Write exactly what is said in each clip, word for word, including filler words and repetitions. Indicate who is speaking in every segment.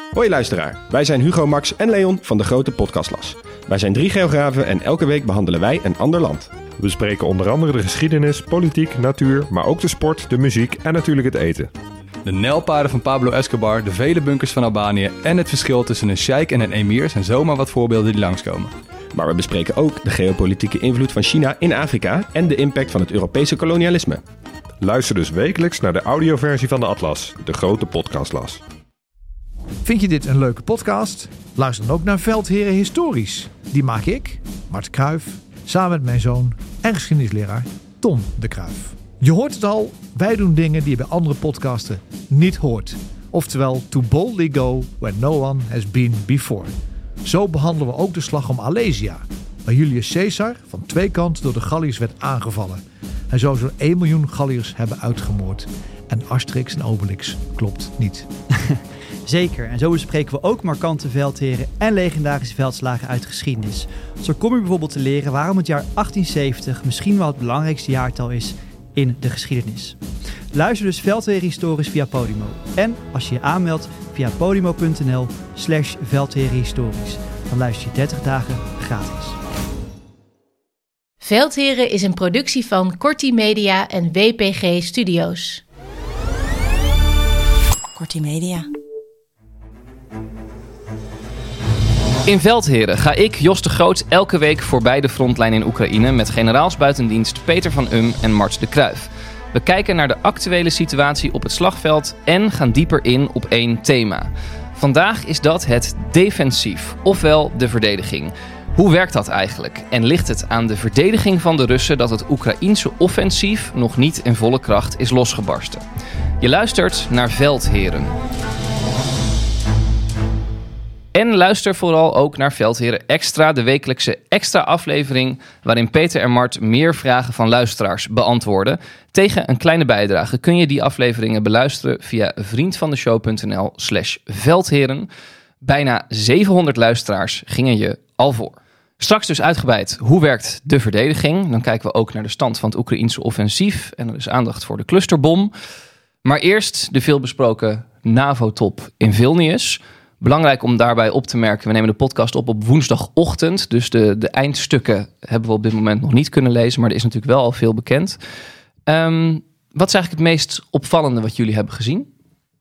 Speaker 1: Hoi luisteraar, wij zijn Hugo, Max en Leon van de Grote Podcastlas. Wij zijn drie geografen en elke week behandelen wij een ander land.
Speaker 2: We bespreken onder andere de geschiedenis, politiek, natuur, maar ook de sport, de muziek en natuurlijk het eten.
Speaker 3: De nijlpaarden van Pablo Escobar, de vele bunkers van Albanië en het verschil tussen een sheik en een emir zijn zomaar wat voorbeelden die langskomen.
Speaker 1: Maar we bespreken ook de geopolitieke invloed van China in Afrika en de impact van het Europese kolonialisme.
Speaker 2: Luister dus wekelijks naar de audioversie van de Atlas, de Grote Podcastlas.
Speaker 4: Vind je dit een leuke podcast? Luister dan ook naar Veldheren Historisch. Die maak ik, Mart Kruijf, samen met mijn zoon en geschiedenisleraar Tom de Kruijf. Je hoort het al, wij doen dingen die je bij andere podcasten niet hoort. Oftewel, to boldly go where no one has been before. Zo behandelen we ook de slag om Alesia, waar Julius Caesar van twee kanten door de Galliërs werd aangevallen. Hij zou zo'n één miljoen Galliërs hebben uitgemoord. En Asterix en Obelix klopt niet.
Speaker 5: Zeker, en zo bespreken we ook markante veldheren en legendarische veldslagen uit geschiedenis. Zo kom je bijvoorbeeld te leren waarom het jaar achttienzeventig misschien wel het belangrijkste jaartal is in de geschiedenis. Luister dus Veldheren Historisch via Podimo. En als je je aanmeldt via podimo.nl slash Veldheren Historisch. Dan luister je dertig dagen gratis.
Speaker 6: Veldheren is een productie van Corti Media en W P G Studios.
Speaker 7: Corti Media.
Speaker 8: In Veldheren ga ik, Jos de Groot, elke week voorbij de frontlijn in Oekraïne met generaals buitendienst Peter van Um en Mart de Kruijf. We kijken naar de actuele situatie op het slagveld en gaan dieper in op één thema. Vandaag is dat het defensief, ofwel de verdediging. Hoe werkt dat eigenlijk? En ligt het aan de verdediging van de Russen dat het Oekraïense offensief nog niet in volle kracht is losgebarsten? Je luistert naar Veldheren. En luister vooral ook naar Veldheren Extra, de wekelijkse extra aflevering waarin Peter en Mart meer vragen van luisteraars beantwoorden. Tegen een kleine bijdrage kun je die afleveringen beluisteren via vriendvandeshow.nl slash veldheren. Bijna zevenhonderd luisteraars gingen je al voor. Straks dus uitgebreid hoe werkt de verdediging. Dan kijken we ook naar de stand van het Oekraïense offensief en er is aandacht voor de clusterbom. Maar eerst de veelbesproken NAVO-top in Vilnius. Belangrijk om daarbij op te merken, we nemen de podcast op op woensdagochtend. Dus de, de eindstukken hebben we op dit moment nog niet kunnen lezen. Maar er is natuurlijk wel al veel bekend. Um, wat is eigenlijk het meest opvallende wat jullie hebben gezien?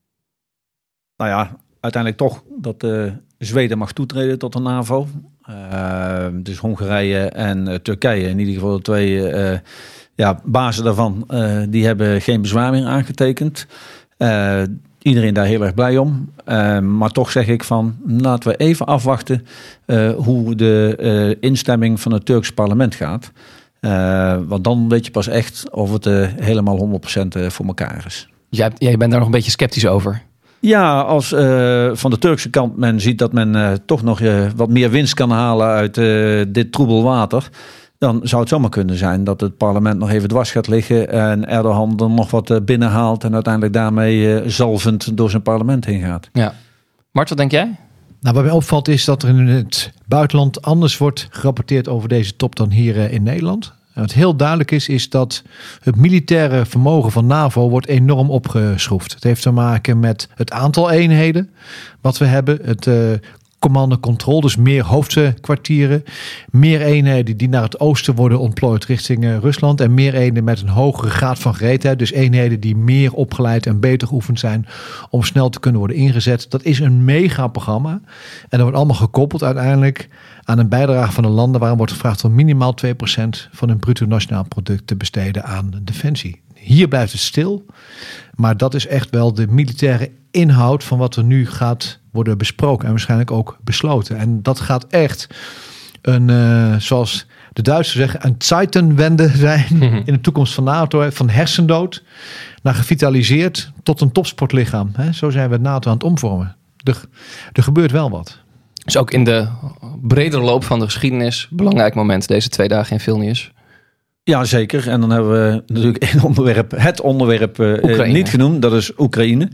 Speaker 9: Nou ja, uiteindelijk toch dat uh, Zweden mag toetreden tot de NAVO. Uh, dus Hongarije en uh, Turkije, in ieder geval de twee uh, ja, bazen daarvan, uh, die hebben geen bezwaar meer aangetekend. Uh, Iedereen daar heel erg blij om. Uh, maar toch zeg ik van, laten we even afwachten uh, hoe de uh, instemming van het Turkse parlement gaat. Uh, want dan weet je pas echt of het uh, helemaal honderd procent voor elkaar is.
Speaker 8: Jij, jij bent daar nog een beetje sceptisch over.
Speaker 9: Ja, als uh, van de Turkse kant men ziet dat men uh, toch nog uh, wat meer winst kan halen uit uh, dit troebel water, dan zou het zomaar kunnen zijn dat het parlement nog even dwars gaat liggen en Erdogan er nog wat binnenhaalt en uiteindelijk daarmee zalvend door zijn parlement heen gaat.
Speaker 8: Ja. Mart, wat denk jij?
Speaker 4: Nou, wat mij opvalt is dat er in het buitenland anders wordt gerapporteerd over deze top dan hier in Nederland. En wat heel duidelijk is, is dat het militaire vermogen van NAVO wordt enorm opgeschroefd. Het heeft te maken met het aantal eenheden wat we hebben, het uh, command en control, dus meer hoofdkwartieren, meer eenheden die naar het oosten worden ontplooid richting uh, Rusland en meer eenheden met een hogere graad van gereedheid, dus eenheden die meer opgeleid en beter geoefend zijn om snel te kunnen worden ingezet. Dat is een megaprogramma en dat wordt allemaal gekoppeld uiteindelijk aan een bijdrage van de landen waarom wordt gevraagd om minimaal twee procent van hun bruto nationaal product te besteden aan defensie. Hier blijft het stil, maar dat is echt wel de militaire inhoud van wat er nu gaat worden besproken en waarschijnlijk ook besloten. En dat gaat echt een, uh, zoals de Duitsers zeggen, een Zeitenwende zijn mm-hmm. in de toekomst van NATO, van hersendood naar gevitaliseerd tot een topsportlichaam. He, zo zijn we NATO aan het omvormen. Er, er gebeurt wel wat.
Speaker 8: Dus ook in de bredere loop van de geschiedenis, belangrijk moment deze twee dagen in Vilnius.
Speaker 9: Ja, zeker. En dan hebben we natuurlijk één onderwerp, het onderwerp uh, niet genoemd. Dat is Oekraïne.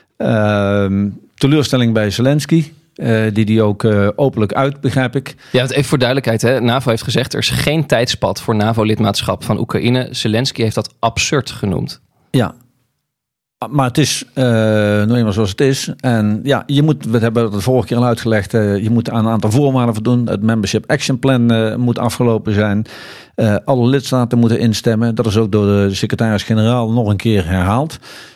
Speaker 9: Uh, teleurstelling bij Zelensky. Uh, die die ook uh, openlijk uit, begrijp ik.
Speaker 8: Ja, even voor duidelijkheid. Hè. NAVO heeft gezegd, er is geen tijdspad voor NAVO-lidmaatschap van Oekraïne. Zelensky heeft dat absurd genoemd.
Speaker 9: Ja. Maar het is uh, nou eenmaal zoals het is. En ja, je moet, we hebben het de vorige keer al uitgelegd, uh, je moet aan een aantal voorwaarden voldoen. Het Membership Action Plan uh, moet afgelopen zijn. Uh, alle lidstaten moeten instemmen. Dat is ook door de secretaris-generaal nog een keer herhaald.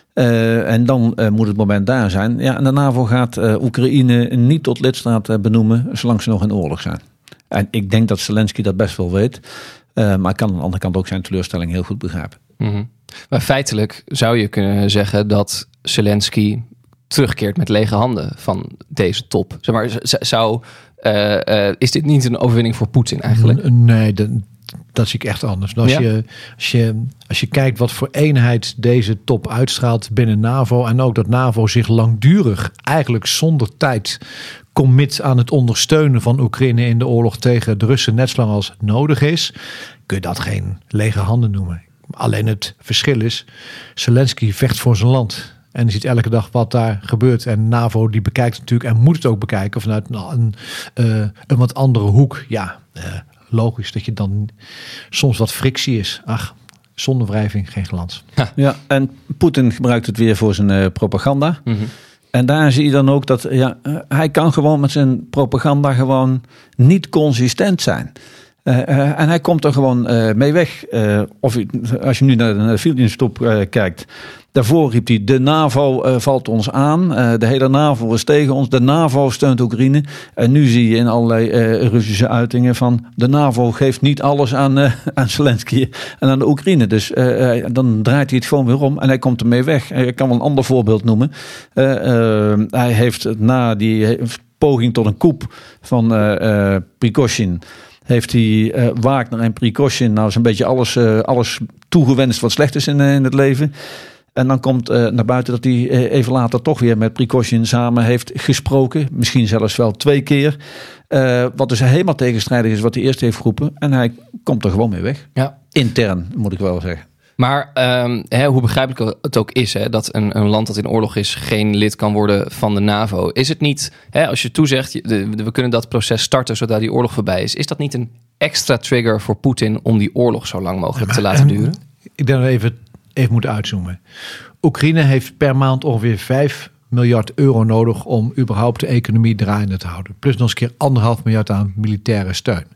Speaker 9: Uh, en dan uh, moet het moment daar zijn. Ja, en de NAVO gaat uh, Oekraïne niet tot lidstaat uh, benoemen, zolang ze nog in oorlog zijn. En ik denk dat Zelensky dat best wel weet. Uh, maar ik kan aan de andere kant ook zijn teleurstelling heel goed begrijpen.
Speaker 8: Mm-hmm. Maar feitelijk zou je kunnen zeggen dat Zelensky terugkeert met lege handen van deze top. Zeg maar, zou, uh, uh, is dit niet een overwinning voor Poetin eigenlijk?
Speaker 4: Nee, dat, dat zie ik echt anders. Als,
Speaker 8: Ja?
Speaker 4: je, als, je, als je kijkt wat voor eenheid deze top uitstraalt binnen NAVO... en ook dat NAVO zich langdurig, eigenlijk zonder tijd... commit aan het ondersteunen van Oekraïne in de oorlog tegen de Russen... net zolang als nodig is, kun je dat geen lege handen noemen. Alleen het verschil is, Zelensky vecht voor zijn land. En je ziet elke dag wat daar gebeurt. En NAVO die bekijkt natuurlijk en moet het ook bekijken vanuit een, uh, een wat andere hoek. Ja, uh, logisch dat je dan soms wat frictie is. Ach, zonder wrijving geen glans.
Speaker 9: Ja, en Poetin gebruikt het weer voor zijn uh, propaganda.
Speaker 8: Mm-hmm.
Speaker 9: En daar zie je dan ook dat ja, uh, hij kan gewoon met zijn propaganda gewoon niet consistent zijn. Uh, uh, en hij komt er gewoon uh, mee weg. Uh, of je, als je nu naar de Fieldinstop uh, kijkt. Daarvoor riep hij, de NAVO uh, valt ons aan. Uh, de hele NAVO is tegen ons. De NAVO steunt Oekraïne. En nu zie je in allerlei uh, Russische uitingen van... de NAVO geeft niet alles aan, uh, aan Zelensky en aan de Oekraïne. Dus uh, uh, dan draait hij het gewoon weer om. En hij komt ermee weg. Ik kan wel een ander voorbeeld noemen. Uh, uh, hij heeft na die poging tot een coup van uh, uh, Prigozhin... heeft hij uh, Wagner en Prigozhin nou zo'n beetje alles, uh, alles toegewenst wat slecht is in, uh, in het leven. En dan komt uh, naar buiten dat hij uh, even later toch weer met Prigozhin samen heeft gesproken. Misschien zelfs wel twee keer. Uh, wat dus helemaal tegenstrijdig is wat hij eerst heeft geroepen. En hij komt er gewoon mee weg.
Speaker 8: Ja.
Speaker 9: Intern, moet ik wel zeggen.
Speaker 8: Maar um, hè, hoe begrijpelijk het ook is, hè, dat een, een land dat in oorlog is geen lid kan worden van de NAVO. Is het niet, hè, als je toezegt, de, de, we kunnen dat proces starten zodra die oorlog voorbij is. Is dat niet een extra trigger voor Poetin om die oorlog zo lang mogelijk te laten duren?
Speaker 4: Ik denk dat we even, even moeten uitzoomen. Oekraïne heeft per maand ongeveer vijf miljard euro nodig om überhaupt de economie draaiende te houden. Plus nog eens een keer anderhalf miljard aan militaire steun.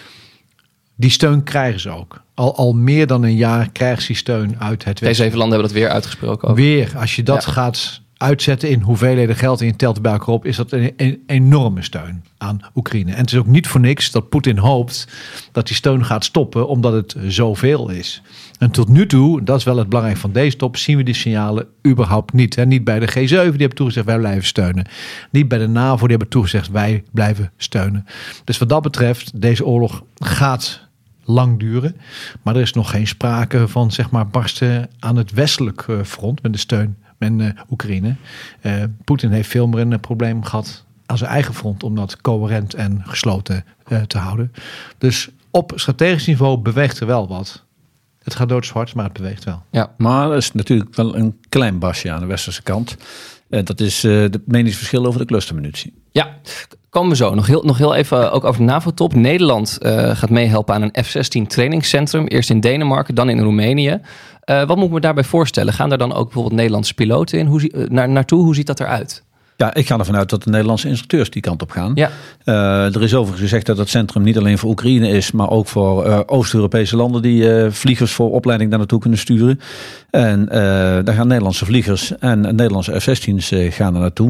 Speaker 4: Die steun krijgen ze ook. Al, al meer dan een jaar krijgen ze steun uit het Westen.
Speaker 8: Deze zeven landen hebben dat weer uitgesproken. Over.
Speaker 4: Weer, als je dat ja. gaat uitzetten in hoeveelheden geld en je telt bij elkaar op, is dat een, een enorme steun aan Oekraïne. En het is ook niet voor niks dat Poetin hoopt dat die steun gaat stoppen, omdat het zoveel is. En tot nu toe, dat is wel het belangrijk van deze top, zien we die signalen überhaupt niet. Hè? Niet bij de G zeven, die hebben toegezegd wij blijven steunen. Niet bij de NAVO, die hebben toegezegd wij blijven steunen. Dus wat dat betreft, deze oorlog gaat lang duren. Maar er is nog geen sprake van zeg maar barsten aan het westelijk front met de steun met uh, Oekraïne. Uh, Poetin heeft veel meer een probleem gehad aan zijn eigen front om dat coherent en gesloten uh, te houden. Dus op strategisch niveau beweegt er wel wat. Het gaat doodzwart, maar het beweegt wel.
Speaker 9: Ja, maar er is natuurlijk wel een klein basje aan de westerse kant. Uh, dat is uh, het meningsverschil over de clustermunitie.
Speaker 8: Ja, komen we zo. Nog heel, nog heel even ook over de NAVO-top. Nederland uh, gaat meehelpen aan een F zestien trainingscentrum. Eerst in Denemarken, dan in Roemenië. Uh, wat moet ik me daarbij voorstellen? Gaan daar dan ook bijvoorbeeld Nederlandse piloten in? Hoe zie, uh, naar, naartoe? Hoe ziet dat eruit?
Speaker 9: Ja, ik ga ervan uit dat de Nederlandse instructeurs die kant op gaan.
Speaker 8: Ja.
Speaker 9: Uh, er is overigens gezegd dat het centrum niet alleen voor Oekraïne is, maar ook voor uh, Oost-Europese landen die uh, vliegers voor opleiding daar naartoe kunnen sturen. En uh, daar gaan Nederlandse vliegers en Nederlandse F zestien's uh, gaan er naartoe.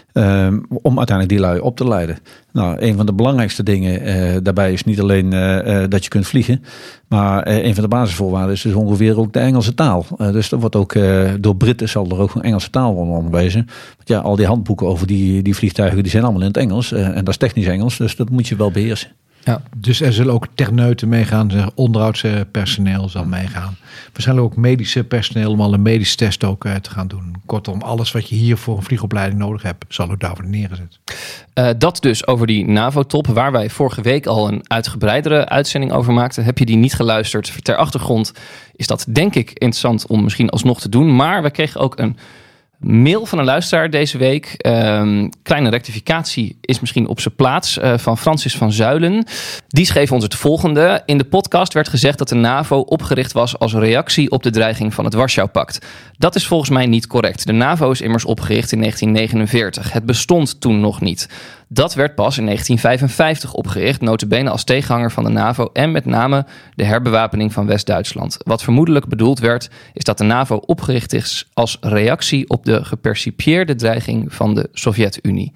Speaker 9: Um, om uiteindelijk die lui op te leiden. Nou, een van de belangrijkste dingen uh, daarbij is niet alleen uh, uh, dat je kunt vliegen, maar uh, een van de basisvoorwaarden is dus ongeveer ook de Engelse taal. Uh, dus er wordt ook uh, door Britten zal er ook een Engelse taal worden onderwezen. Want ja, al die handboeken over die, die vliegtuigen die zijn allemaal in het Engels. Uh, en dat is technisch Engels, dus dat moet je wel beheersen.
Speaker 4: Ja, dus er zullen ook techneuten meegaan, onderhoudspersoneel zal meegaan. Waarschijnlijk ook medische personeel om al een medische test ook uh, te gaan doen. Kortom, alles wat je hier voor een vliegopleiding nodig hebt, zal ook daarvoor neergezet.
Speaker 8: Uh, dat dus over die NAVO-top, waar wij vorige week al een uitgebreidere uitzending over maakten. Heb je die niet geluisterd? Ter achtergrond is dat denk ik interessant om misschien alsnog te doen. Maar we kregen ook een Mail van een luisteraar deze week. Um, kleine rectificatie is misschien op zijn plaats. Uh, van Francis van Zuilen. Die schreef ons het volgende. In de podcast werd gezegd dat de NAVO opgericht was als reactie op de dreiging van het Warschau-pact. Dat is volgens mij niet correct. De NAVO is immers opgericht in negentien negenenveertig. Het bestond toen nog niet. Dat werd pas in negentien vijfenvijftig opgericht, nota bene als tegenhanger van de NAVO en met name de herbewapening van West-Duitsland. Wat vermoedelijk bedoeld werd, is dat de NAVO opgericht is als reactie op de gepercipieerde dreiging van de Sovjet-Unie.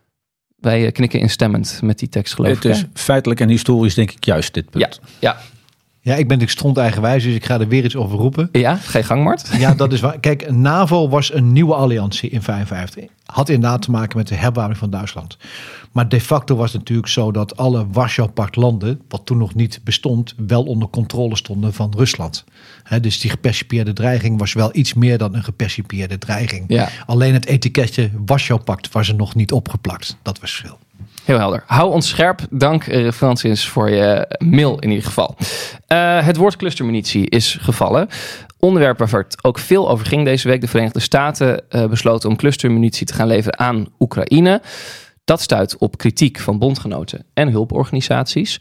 Speaker 8: Wij knikken instemmend met die tekst, geloof ik.
Speaker 9: Het is feitelijk en historisch denk ik juist dit punt.
Speaker 8: Ja, ja.
Speaker 4: Ja, ik ben natuurlijk stront eigenwijs, dus ik ga er weer iets over roepen.
Speaker 8: Ja, ga je gang, Mart.
Speaker 4: Ja, dat is waar. Kijk, NAVO was een nieuwe alliantie in vijfenvijftig. Had inderdaad te maken met de herbewapening van Duitsland. Maar de facto was het natuurlijk zo dat alle Warschau-pact-landen, wat toen nog niet bestond, wel onder controle stonden van Rusland. He, dus die gepercipieerde dreiging was wel iets meer dan een gepercipieerde dreiging.
Speaker 8: Ja.
Speaker 4: Alleen het etiketje Warschau-pact was er nog niet opgeplakt. Dat was verschil.
Speaker 8: Heel helder. Hou ons scherp. Dank uh, Francis voor je mail in ieder geval. Uh, het woord clustermunitie is gevallen. Onderwerp waar het ook veel over ging deze week. De Verenigde Staten uh, besloten om clustermunitie te gaan leveren aan Oekraïne. Dat stuit op kritiek van bondgenoten en hulporganisaties.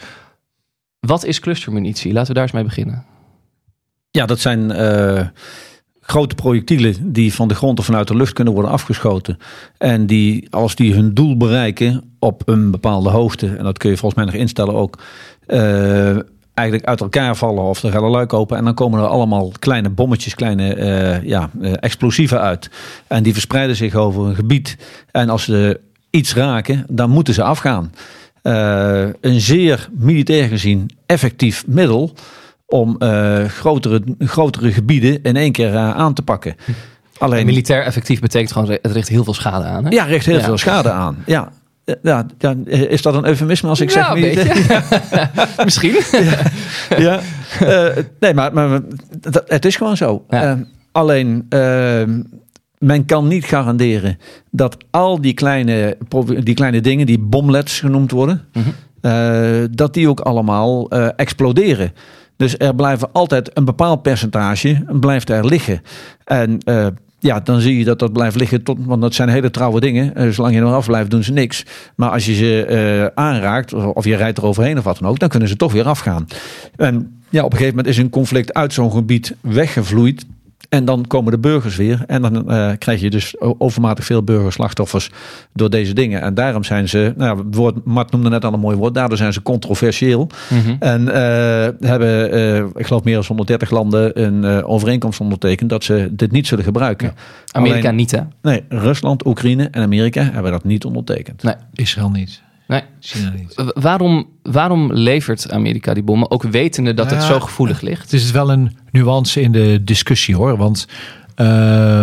Speaker 8: Wat is clustermunitie? Laten we daar eens mee beginnen.
Speaker 9: Ja, dat zijn uh, grote projectielen die van de grond of vanuit de lucht kunnen worden afgeschoten. En die, als die hun doel bereiken op een bepaalde hoogte, en dat kun je volgens mij nog instellen ook, uh, eigenlijk uit elkaar vallen of er gaat een luik open. En dan komen er allemaal kleine bommetjes, kleine uh, ja, uh, explosieven uit. En die verspreiden zich over een gebied. En als ze iets raken, dan moeten ze afgaan. Uh, een zeer militair gezien effectief middel om uh, grotere, grotere gebieden in één keer uh, aan te pakken. Alleen,
Speaker 8: militair effectief betekent gewoon, het richt heel veel schade aan. Hè?
Speaker 9: Ja, richt heel ja. veel schade aan. Ja. Ja, ja, is dat een eufemisme als ik
Speaker 8: ja,
Speaker 9: zeg militair?
Speaker 8: Misschien.
Speaker 9: ja, ja. Uh, nee, maar, maar dat, het is gewoon zo. Ja. Uh, alleen, uh, men kan niet garanderen dat al die kleine, die kleine dingen, die bomlets genoemd worden, mm-hmm. uh, dat die ook allemaal uh, exploderen. Dus er blijven altijd een bepaald percentage blijft er liggen. En uh, ja, dan zie je dat dat blijft liggen, tot, want dat zijn hele trouwe dingen. Uh, zolang je er af blijft, doen ze niks. Maar als je ze uh, aanraakt, of je rijdt er overheen of wat dan ook, dan kunnen ze toch weer afgaan. En ja, op een gegeven moment is een conflict uit zo'n gebied weggevloeid. En dan komen de burgers weer. En dan uh, krijg je dus overmatig veel burgerslachtoffers door deze dingen. En daarom zijn ze, nou, het woord, Mart noemde net al een mooi woord, daardoor zijn ze controversieel. Mm-hmm. En uh, hebben, uh, ik geloof meer dan honderddertig landen een uh, overeenkomst ondertekend dat ze dit niet zullen gebruiken. Ja.
Speaker 8: Amerika
Speaker 9: Alleen,
Speaker 8: niet, hè?
Speaker 9: Nee, Rusland, Oekraïne en Amerika hebben dat niet ondertekend.
Speaker 8: Nee,
Speaker 4: Israël niet.
Speaker 8: Nee.
Speaker 4: China niet.
Speaker 8: Waarom, waarom levert Amerika die bommen? Ook wetende dat ja, het zo gevoelig ligt.
Speaker 4: Het is wel een nuance in de discussie, hoor. Want uh,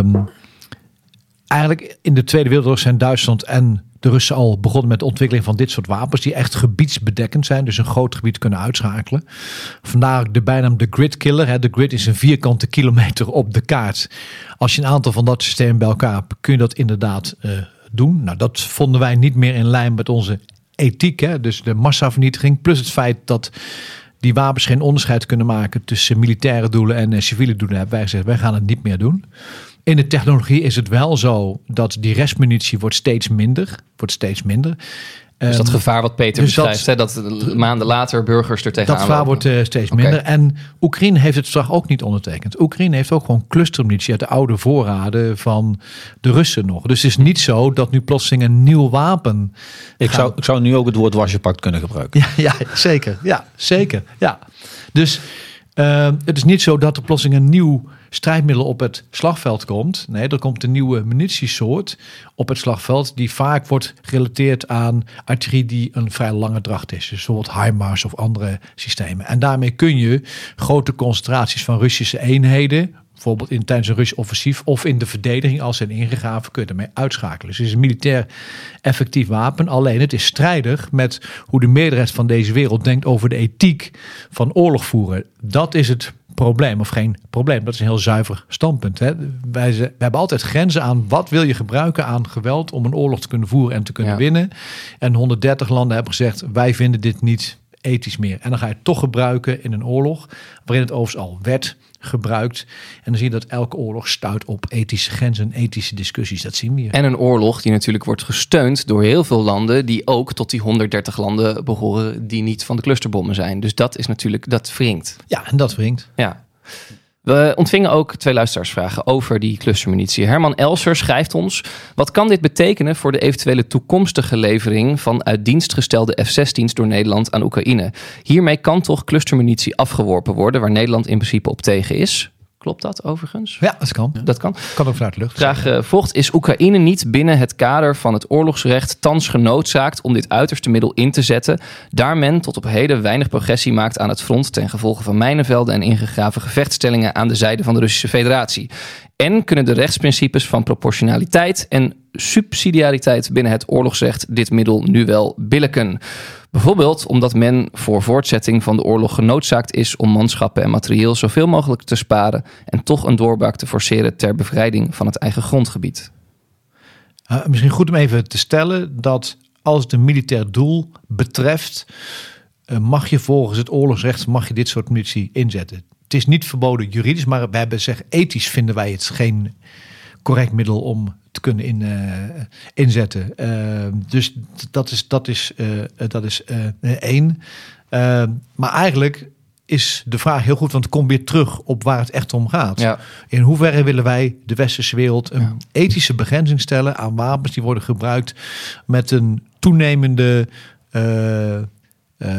Speaker 4: eigenlijk in de Tweede Wereldoorlog zijn Duitsland en de Russen al begonnen met de ontwikkeling van dit soort wapens die echt gebiedsbedekkend zijn, dus een groot gebied kunnen uitschakelen. Vandaar de bijnaam de grid killer. De grid is een vierkante kilometer op de kaart. Als je een aantal van dat systeem bij elkaar hebt, kun je dat inderdaad uh, doen. Nou, dat vonden wij niet meer in lijn met onze ethiek, hè? Dus de massavernietiging, plus het feit dat die wapens geen onderscheid kunnen maken tussen militaire doelen en uh, civiele doelen, hebben wij gezegd, wij gaan het niet meer doen. In de technologie is het wel zo dat die restmunitie wordt steeds minder, wordt steeds minder.
Speaker 8: Dus dat gevaar wat Peter dus beschrijft, dat, hè, dat maanden later burgers er tegenaan
Speaker 4: Dat gevaar wordt uh, steeds okay. minder. En Oekraïne heeft het verdrag ook niet ondertekend. Oekraïne heeft ook gewoon clustermunitie uit de oude voorraden van de Russen nog. Dus het is niet zo dat nu plotseling een nieuw wapen...
Speaker 9: Ik zou, ik zou nu ook het woord Warschau-pact kunnen gebruiken.
Speaker 4: Ja, ja zeker. Ja, zeker. Ja. Dus uh, het is niet zo dat er plotseling een nieuw strijdmiddel op het slagveld komt. Nee, er komt een nieuwe munitiesoort op het slagveld die vaak wordt gerelateerd aan artillerie die een vrij lange dracht is. Dus bijvoorbeeld HIMARS of andere systemen. En daarmee kun je grote concentraties van Russische eenheden, bijvoorbeeld in, tijdens een Russisch offensief of in de verdediging als ze zijn ingegraven, kun je ermee uitschakelen. Dus het is een militair effectief wapen. Alleen het is strijdig met hoe de meerderheid van deze wereld denkt over de ethiek van oorlog voeren. Dat is het probleem, of geen probleem. Dat is een heel zuiver standpunt. Hè. Wij, we hebben altijd grenzen aan wat wil je gebruiken aan geweld om een oorlog te kunnen voeren en te kunnen ja. winnen. En honderddertig landen hebben gezegd, wij vinden dit niet ethisch meer. En dan ga je het toch gebruiken in een oorlog, waarin het overigens al werd gebruikt. En dan zie je dat elke oorlog stuit op ethische grenzen en ethische discussies. Dat zien we hier.
Speaker 8: En een oorlog die natuurlijk wordt gesteund door heel veel landen die ook tot die honderddertig landen behoren die niet van de clusterbommen zijn. Dus dat is natuurlijk, dat wringt.
Speaker 4: Ja, en dat wringt.
Speaker 8: Ja. We ontvingen ook twee luisteraarsvragen over die clustermunitie. Herman Elser schrijft ons: wat kan dit betekenen voor de eventuele toekomstige levering van uit dienst gestelde F zestien's door Nederland aan Oekraïne? Hiermee kan toch clustermunitie afgeworpen worden, waar Nederland in principe op tegen is? Klopt dat overigens?
Speaker 4: Ja, dat kan.
Speaker 8: Dat kan.
Speaker 4: Kan ook vanuit de lucht.
Speaker 8: Vraag uh, volgt: is Oekraïne niet binnen het kader van het oorlogsrecht thans genoodzaakt om dit uiterste middel in te zetten, daar men tot op heden weinig progressie maakt aan het front ten gevolge van mijnenvelden en ingegraven gevechtstellingen aan de zijde van de Russische Federatie? En kunnen de rechtsprincipes van proportionaliteit en subsidiariteit binnen het oorlogsrecht dit middel nu wel billijken? Bijvoorbeeld omdat men voor voortzetting van de oorlog genoodzaakt is om manschappen en materieel zoveel mogelijk te sparen en toch een doorbraak te forceren ter bevrijding van het eigen grondgebied.
Speaker 4: Uh, misschien goed om even te stellen dat als het een militair doel betreft, uh, mag je volgens het oorlogsrecht mag je dit soort munitie inzetten. Het is niet verboden juridisch, maar wij hebben zeggen ethisch vinden wij het geen correct middel om te kunnen in, uh, inzetten. Uh, dus dat is, dat is, uh, dat is uh, één. Uh, maar eigenlijk is de vraag heel goed, want het komt weer terug op waar het echt om gaat.
Speaker 8: Ja.
Speaker 4: In hoeverre willen wij de westerse wereld een ja. ethische begrenzing stellen aan wapens die worden gebruikt met een toenemende uh, uh,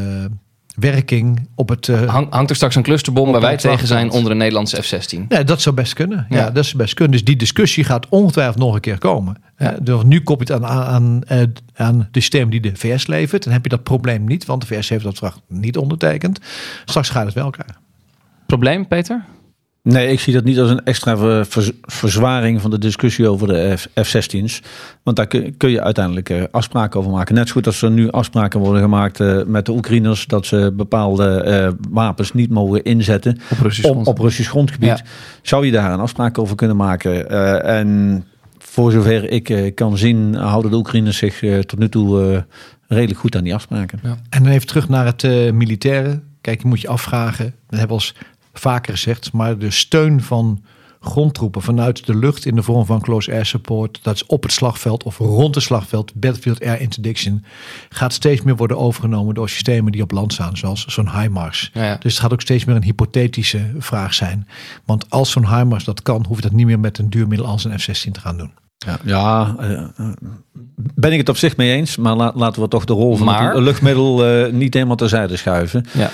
Speaker 4: werking op het... Uh,
Speaker 8: Hang, hangt er straks een clusterbom waar wij tegen zijn onder een Nederlandse F zestien?
Speaker 4: Ja, dat zou best kunnen. Ja.
Speaker 8: Ja.
Speaker 4: dat zou best kunnen. Dus die discussie gaat ongetwijfeld nog een keer komen. Ja. Uh, dus nu kop je het aan, aan, uh, aan de systeem die de V S levert. Dan heb je dat probleem niet, want de V S heeft dat verdrag niet ondertekend. Straks ga je het wel krijgen.
Speaker 8: Probleem, Peter?
Speaker 9: Nee, ik zie dat niet als een extra ver, ver, verzwaring van de discussie over de F zestien's. Want daar kun, kun je uiteindelijk uh, afspraken over maken. Net zo goed als er nu afspraken worden gemaakt uh, met de Oekraïners dat ze bepaalde uh, wapens niet mogen inzetten
Speaker 8: op Russisch,
Speaker 9: op,
Speaker 8: grond.
Speaker 9: op Russisch grondgebied. Ja. Zou je daar een afspraak over kunnen maken? Uh, en voor zover ik uh, kan zien, houden de Oekraïners zich uh, tot nu toe uh, redelijk goed aan die afspraken.
Speaker 4: Ja. En dan even terug naar het uh, militaire. Kijk, je moet je afvragen, dat hebben we als vaker gezegd, maar de steun van grondtroepen vanuit de lucht in de vorm van close air support, dat is op het slagveld of rond het slagveld, battlefield air interdiction, gaat steeds meer worden overgenomen door systemen die op land staan, zoals zo'n HIMARS. Ja, ja. Dus het gaat ook steeds meer een hypothetische vraag zijn. Want als zo'n HIMARS dat kan, hoef je dat niet meer met een duur middel als een F zestien te gaan doen.
Speaker 9: Ja, ja uh, ben ik het op zich mee eens, maar la, laten we toch de rol van
Speaker 8: maar...
Speaker 9: het luchtmiddel uh, niet helemaal terzijde schuiven. Ja.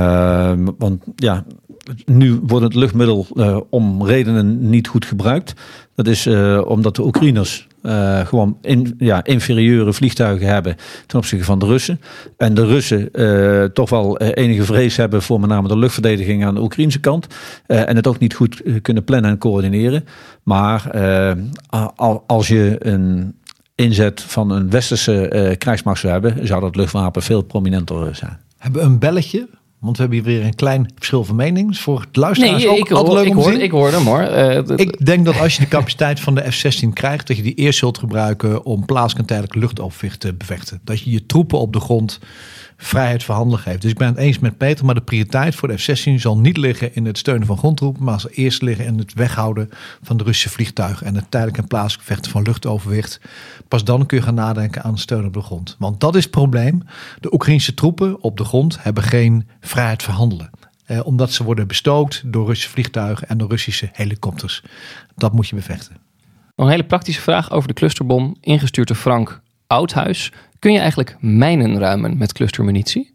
Speaker 9: Uh, want ja, nu wordt het luchtmiddel uh, om redenen niet goed gebruikt. Dat is uh, omdat de Oekraïners uh, gewoon in, ja, inferieure vliegtuigen hebben ten opzichte van de Russen. En de Russen uh, toch wel uh, enige vrees hebben voor met name de luchtverdediging aan de Oekraïnse kant. Uh, en het ook niet goed uh, kunnen plannen en coördineren. Maar uh, als je een inzet van een westerse uh, krijgsmacht zou hebben, zou dat luchtwapen veel prominenter zijn.
Speaker 4: Hebben we een belletje? Want we hebben hier weer een klein verschil van mening. Dus voor het luisteraars
Speaker 8: nee,
Speaker 4: ook
Speaker 8: ik hoor,
Speaker 4: altijd leuk
Speaker 8: ik
Speaker 4: om te
Speaker 8: hoor,
Speaker 4: zien.
Speaker 8: Ik hoor hem hoor. Uh, d-
Speaker 4: ik denk dat als je de capaciteit van de F zestien krijgt, dat je die eerst zult gebruiken om plaatselijk en tijdelijk luchtoverwicht te bevechten. Dat je je troepen op de grond vrijheid van handelen geeft. Dus ik ben het eens met Peter, maar de prioriteit voor de F zestien zal niet liggen in het steunen van grondtroepen, maar zal eerst liggen in het weghouden van de Russische vliegtuigen en het tijdelijk en plaatselijk vechten van luchtoverwicht. Pas dan kun je gaan nadenken aan steun op de grond. Want dat is het probleem. De Oekraïnse troepen op de grond hebben geen vrijheid van handelen. Eh, omdat ze worden bestookt door Russische vliegtuigen en door Russische helikopters. Dat moet je bevechten.
Speaker 8: Nog een hele praktische vraag over de clusterbom, ingestuurd door Frank Oudhuis. Kun je eigenlijk mijnen ruimen met clustermunitie?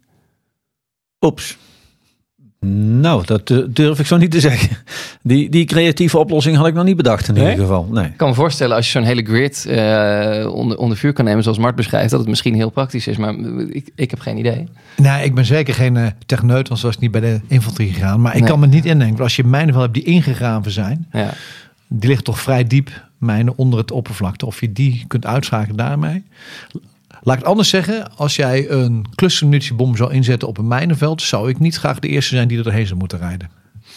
Speaker 9: Oeps. Nou, dat durf ik zo niet te zeggen. Die, die creatieve oplossing had ik nog niet bedacht in nee? ieder geval. Nee.
Speaker 8: Ik kan me voorstellen als je zo'n hele grid uh, onder, onder vuur kan nemen zoals Mart beschrijft, dat het misschien heel praktisch is, maar ik, ik heb geen idee.
Speaker 4: Nee, ik ben zeker geen uh, techneut, want zo is het niet bij de infanterie gegaan. Maar ik
Speaker 8: nee.
Speaker 4: kan me niet indenken. Als je mijnen wel hebt die ingegraven zijn,
Speaker 8: ja.
Speaker 4: die ligt toch vrij diep, mijnen onder het oppervlakte. Of je die kunt uitschakelen daarmee. Laat ik het anders zeggen. Als jij een clustermunitiebom zou inzetten op een mijnenveld, zou ik niet graag de eerste zijn die er doorheen zou moeten rijden.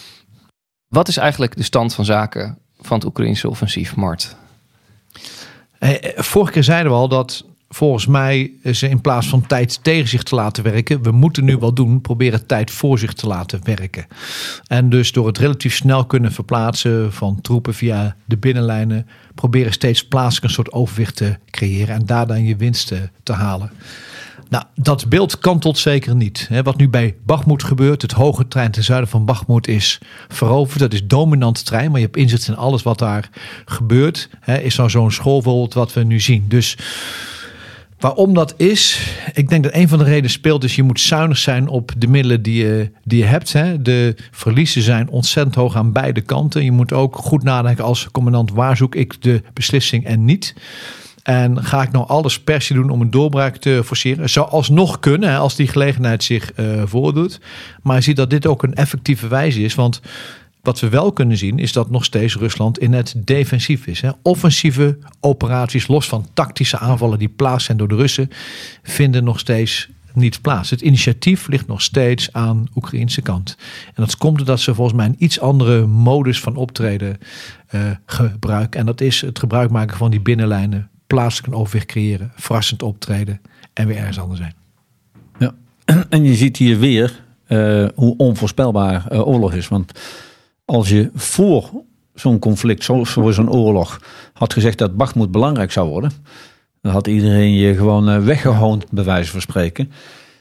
Speaker 8: Wat is eigenlijk de stand van zaken van het Oekraïnse offensief, Mart?
Speaker 4: Eh, vorige keer zeiden we al dat volgens mij ze in plaats van tijd tegen zich te laten werken, we moeten nu wat doen, proberen tijd voor zich te laten werken. En dus door het relatief snel kunnen verplaatsen van troepen via de binnenlijnen, proberen steeds plaatselijk een soort overwicht te creëren en daar dan je winst te halen. Nou, dat beeld kantelt zeker niet. Wat nu bij Bakhmut gebeurt, het hoge terrein ten zuiden van Bakhmut is veroverd. Dat is dominant terrein, maar je hebt inzicht in alles wat daar gebeurt. Is nou zo'n schoolvoorbeeld wat we nu zien. Dus waarom dat is, ik denk dat een van de redenen speelt is je moet zuinig zijn op de middelen die je, die je hebt. De verliezen zijn ontzettend hoog aan beide kanten. Je moet ook goed nadenken als commandant, waar zoek ik de beslissing en niet. En ga ik nou alles per se doen om een doorbraak te forceren? Het zou alsnog kunnen, als die gelegenheid zich uh, voordoet. Maar je ziet dat dit ook een effectieve wijze is. Want wat we wel kunnen zien is dat nog steeds Rusland in het defensief is. Hè. Offensieve operaties, los van tactische aanvallen die plaats zijn door de Russen, vinden nog steeds niet plaats. Het initiatief ligt nog steeds aan de Oekraïnse kant. En dat komt doordat ze volgens mij een iets andere modus van optreden uh, gebruiken. En dat is het gebruik maken van die binnenlijnen, plaatselijk een overwicht creëren, verrassend optreden en weer ergens anders zijn.
Speaker 9: Ja, en je ziet hier weer uh, hoe onvoorspelbaar uh, oorlog is. Want als je voor zo'n conflict, zo, voor zo'n oorlog, had gezegd dat Bakhmut belangrijk zou worden, dan had iedereen je gewoon uh, weggehoond, bij wijze van spreken.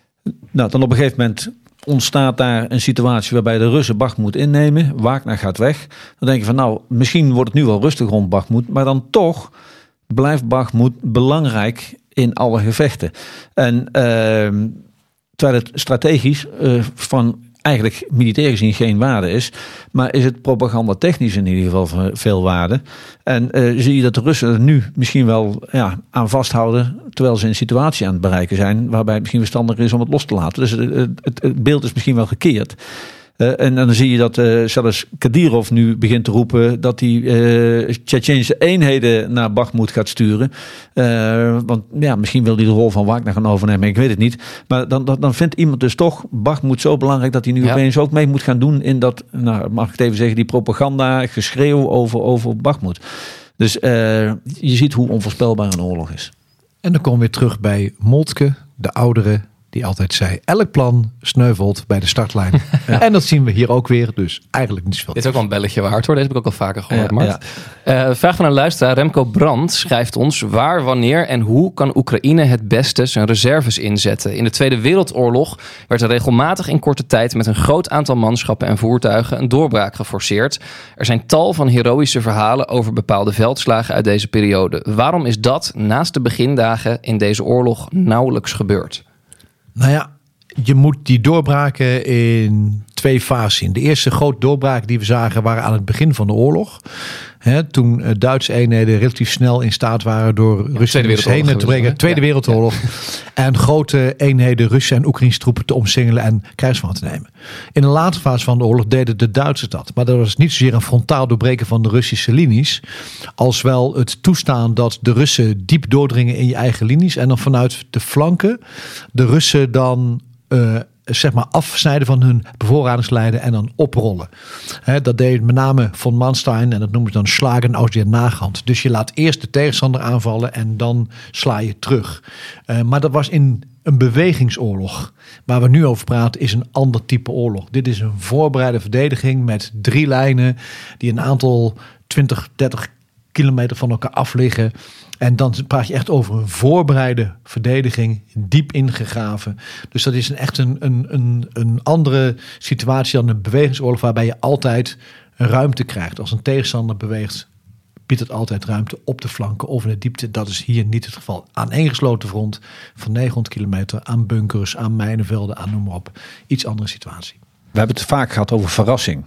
Speaker 9: Nou, dan op een gegeven moment ontstaat daar een situatie waarbij de Russen Bakhmut innemen. Wagner gaat weg. Dan denk je van nou, misschien wordt het nu wel rustig rond Bakhmut, maar dan toch blijft Bakhmut belangrijk in alle gevechten. En uh, terwijl het strategisch uh, van eigenlijk militair gezien geen waarde is, maar is het propagandatechnisch in ieder geval veel waarde. En uh, zie je dat de Russen er nu misschien wel ja, aan vasthouden, terwijl ze een situatie aan het bereiken zijn waarbij het misschien verstandiger is om het los te laten. Dus het, het, het beeld is misschien wel gekeerd. Uh, en dan zie je dat uh, zelfs Kadyrov nu begint te roepen dat hij uh, Tsjetsjeense eenheden naar Bakhmut gaat sturen. Uh, want ja, misschien wil hij de rol van Wagner gaan overnemen, ik weet het niet. Maar dan, dan, dan vindt iemand dus toch Bakhmut zo belangrijk dat hij nu ja. opeens ook mee moet gaan doen in dat, nou, mag ik het even zeggen, die propaganda, geschreeuw over, over Bakhmut. Dus uh, je ziet hoe onvoorspelbaar een oorlog is.
Speaker 4: En dan komen we weer terug bij Moltke, de oudere, die altijd zei, elk plan sneuvelt bij de startlijn. Ja. En dat zien we hier ook weer, dus eigenlijk niet zoveel.
Speaker 8: Dit is ook wel een belletje waard hoor, deze heb ik ook al vaker gehoord.
Speaker 9: Ja,
Speaker 8: Mart. Ja. Uh, vraag van een luisteraar, Remco Brandt schrijft ons, waar, wanneer en hoe kan Oekraïne het beste zijn reserves inzetten? In de Tweede Wereldoorlog werd er regelmatig in korte tijd met een groot aantal manschappen en voertuigen een doorbraak geforceerd. Er zijn tal van heroïsche verhalen over bepaalde veldslagen uit deze periode. Waarom is dat naast de begindagen in deze oorlog nauwelijks gebeurd?
Speaker 4: Nou ja, je moet die doorbraken in twee fases zien. De eerste grote doorbraken die we zagen waren aan het begin van de oorlog. He, toen Duitse eenheden relatief snel in staat waren door ja, Rusland heen te brengen. Tweede ja, Wereldoorlog. Ja. En grote eenheden Russen en Oekraïnse troepen te omsingelen en krijgsmacht te nemen. In de latere fase van de oorlog deden de Duitsers dat. Maar dat was niet zozeer een frontaal doorbreken van de Russische linies, als wel het toestaan dat de Russen diep doordringen in je eigen linies en dan vanuit de flanken de Russen dan Uh, zeg maar afsnijden van hun bevoorradingslijnen en dan oprollen. He, dat deed met name von Manstein en dat noemen ze dan slagen aus der Nachhand. Dus je laat eerst de tegenstander aanvallen en dan sla je terug. Uh, maar dat was in een bewegingsoorlog. Waar we nu over praten is een ander type oorlog. Dit is een voorbereide verdediging met drie lijnen die een aantal twintig, dertig kilometer van elkaar af liggen. En dan praat je echt over een voorbereide verdediging, diep ingegraven. Dus dat is een, echt een, een, een, een andere situatie dan een bewegingsoorlog, waarbij je altijd ruimte krijgt. Als een tegenstander beweegt, biedt het altijd ruimte op de flanken of in de diepte. Dat is hier niet het geval. Aan één gesloten front van negenhonderd kilometer, aan bunkers, aan mijnenvelden, aan noem maar op. Iets andere situatie.
Speaker 9: We hebben het vaak gehad over verrassing,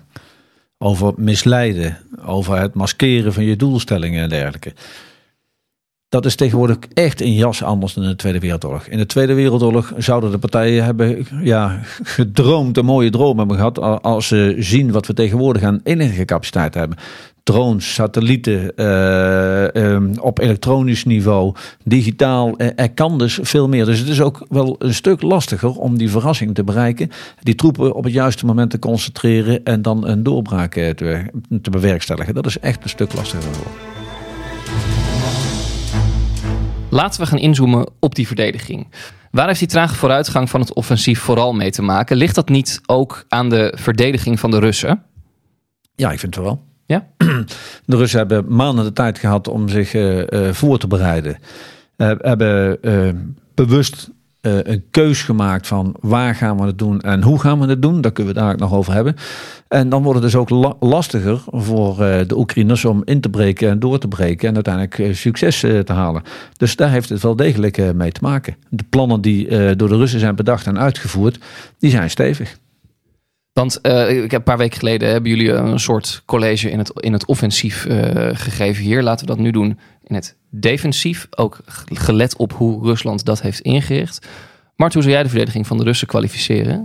Speaker 9: over misleiden, over het maskeren van je doelstellingen en dergelijke. Dat is tegenwoordig echt een jas anders dan in de Tweede Wereldoorlog. In de Tweede Wereldoorlog zouden de partijen hebben ja, gedroomd, een mooie droom hebben gehad, als ze zien wat we tegenwoordig aan inlichtingencapaciteit hebben. Drones, satellieten, uh, um, op elektronisch niveau, digitaal. Uh, er kan dus veel meer. Dus het is ook wel een stuk lastiger om die verrassing te bereiken. Die troepen op het juiste moment te concentreren en dan een doorbraak uh, te, te bewerkstelligen. Dat is echt een stuk lastiger geworden.
Speaker 8: Laten we gaan inzoomen op die verdediging. Waar heeft die trage vooruitgang van het offensief vooral mee te maken? Ligt dat niet ook aan de verdediging van de Russen?
Speaker 9: Ja, ik vind het wel.
Speaker 8: Ja?
Speaker 9: De Russen hebben maanden de tijd gehad om zich uh, uh, voor te bereiden. Uh, hebben uh, bewust uh, een keus gemaakt van waar gaan we het doen en hoe gaan we het doen. Daar kunnen we het daar nog over hebben. En dan wordt het dus ook la- lastiger voor uh, de Oekraïners om in te breken en door te breken en uiteindelijk uh, succes uh, te halen. Dus daar heeft het wel degelijk uh, mee te maken. De plannen die uh, door de Russen zijn bedacht en uitgevoerd, die zijn stevig.
Speaker 8: Want uh, ik heb een paar weken geleden hebben jullie een soort college in het, in het offensief uh, gegeven hier. Laten we dat nu doen in het defensief. Ook gelet op hoe Rusland dat heeft ingericht. Mart, hoe zou jij de verdediging van de Russen kwalificeren?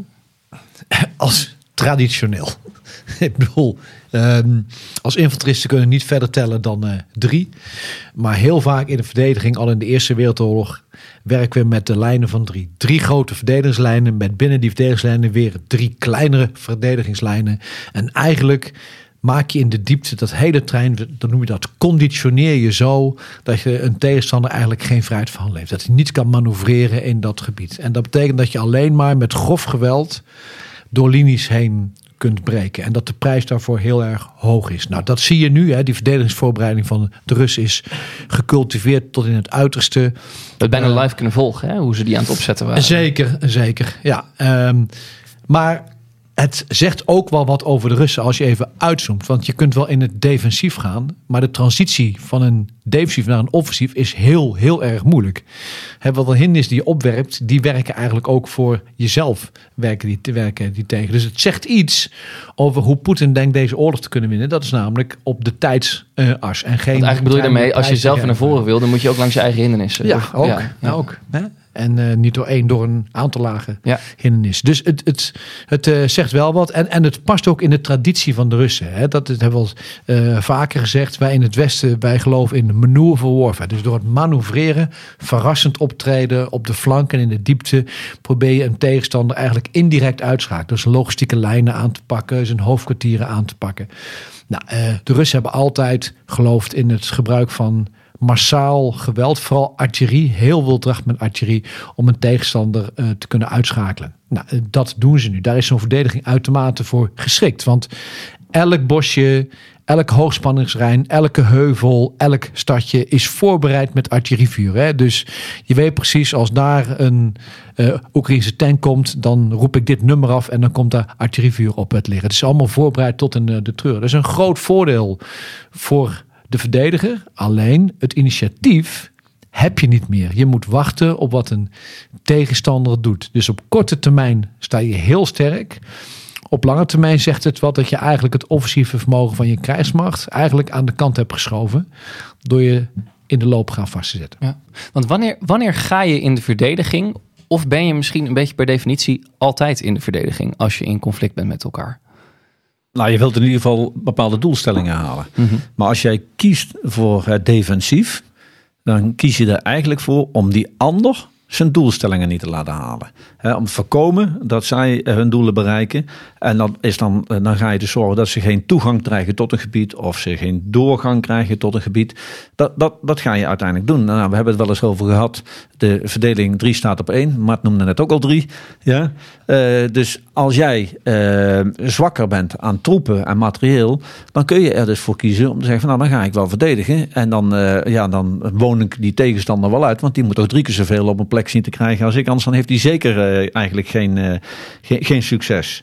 Speaker 4: Als traditioneel. Ik bedoel, um, als infanteristen kunnen niet verder tellen dan uh, drie. Maar heel vaak in de verdediging, al in de Eerste Wereldoorlog, werken we met de lijnen van drie. Drie grote verdedigingslijnen, met binnen die verdedigingslijnen weer drie kleinere verdedigingslijnen. En eigenlijk maak je in de diepte dat hele trein, dan noem je dat, conditioneer je zo dat je een tegenstander eigenlijk geen vrijheid van leeft. Dat hij niet kan manoeuvreren in dat gebied. En dat betekent dat je alleen maar met grof geweld door linies heen kunt breken. En dat de prijs daarvoor heel erg hoog is. Nou, dat zie je nu. Hè. Die verdedigingsvoorbereiding van de Russen is gecultiveerd tot in het uiterste.
Speaker 8: We hebben bijna
Speaker 4: uh,
Speaker 8: live kunnen volgen, hè? Hoe ze die aan het opzetten waren.
Speaker 4: Zeker, zeker. Ja. Um, maar het zegt ook wel wat over de Russen als je even uitzoomt. Want je kunt wel in het defensief gaan, maar de transitie van een defensief naar een offensief is heel, heel erg moeilijk. He, wat de hindernissen die je opwerpt, die werken eigenlijk ook voor jezelf. Werken die, werken die tegen. Dus het zegt iets over hoe Poetin denkt deze oorlog te kunnen winnen. Dat is namelijk op de tijdsas. Uh, en geen
Speaker 8: Want eigenlijk bedoel je daarmee, als je zelf naar voren wil, dan moet je ook langs je eigen hindernissen.
Speaker 4: Ja,
Speaker 8: of,
Speaker 4: ook.
Speaker 8: Ja, ja.
Speaker 4: ook hè? En uh, niet door één, door een aantal lagen
Speaker 8: ja.
Speaker 4: hindernis. Dus het, het, het uh, zegt wel wat. En, en het past ook in de traditie van de Russen. Hè? Dat het, hebben we al uh, vaker gezegd. Wij in het Westen, wij geloven in maneuver warfare. Dus door het manoeuvreren, verrassend optreden op de flank en in de diepte, probeer je een tegenstander eigenlijk indirect uitschakelen. Dus logistieke lijnen aan te pakken, zijn hoofdkwartieren aan te pakken. Nou, uh, de Russen hebben altijd geloofd in het gebruik van massaal geweld, vooral artillerie, heel wilddracht met artillerie, om een tegenstander uh, te kunnen uitschakelen. Nou, uh, dat doen ze nu. Daar is zo'n verdediging uitermate voor geschikt. Want elk bosje, elk hoogspanningslijn, elke heuvel, elk stadje is voorbereid met artillerievuur. Hè? Dus je weet precies, als daar een uh, Oekraïnse tank komt, dan roep ik dit nummer af en dan komt daar artillerievuur op het liggen. Het is allemaal voorbereid tot in uh, de treur. Dat is een groot voordeel voor de verdediger. Alleen het initiatief heb je niet meer. Je moet wachten op wat een tegenstander doet. Dus op korte termijn sta je heel sterk. Op lange termijn zegt het wat dat je eigenlijk het offensieve vermogen van je krijgsmacht eigenlijk aan de kant hebt geschoven door je in de loopgraaf vast te zetten.
Speaker 8: Ja. Want wanneer, wanneer ga je in de verdediging, of ben je misschien een beetje per definitie altijd in de verdediging als je in conflict bent met elkaar?
Speaker 9: Nou, je wilt in ieder geval bepaalde doelstellingen halen.
Speaker 8: Mm-hmm.
Speaker 9: Maar als jij kiest voor het defensief, dan kies je er eigenlijk voor om die ander zijn doelstellingen niet te laten halen. He, om te voorkomen dat zij hun doelen bereiken. En dan, is dan, dan ga je dus zorgen dat ze geen toegang krijgen tot een gebied, of ze geen doorgang krijgen tot een gebied. Dat, dat, dat ga je uiteindelijk doen. Nou, we hebben het wel eens over gehad. De verdeling drie staat op één. Mart noemde net ook al drie. Ja? Uh, dus als jij uh, zwakker bent aan troepen en materieel, dan kun je er dus voor kiezen om te zeggen van, nou, dan ga ik wel verdedigen. En dan, uh, ja, dan woon ik die tegenstander wel uit, want die moet toch drie keer zoveel op een plek zien te krijgen als ik. Anders dan heeft hij zeker uh, eigenlijk geen, uh, geen, geen succes.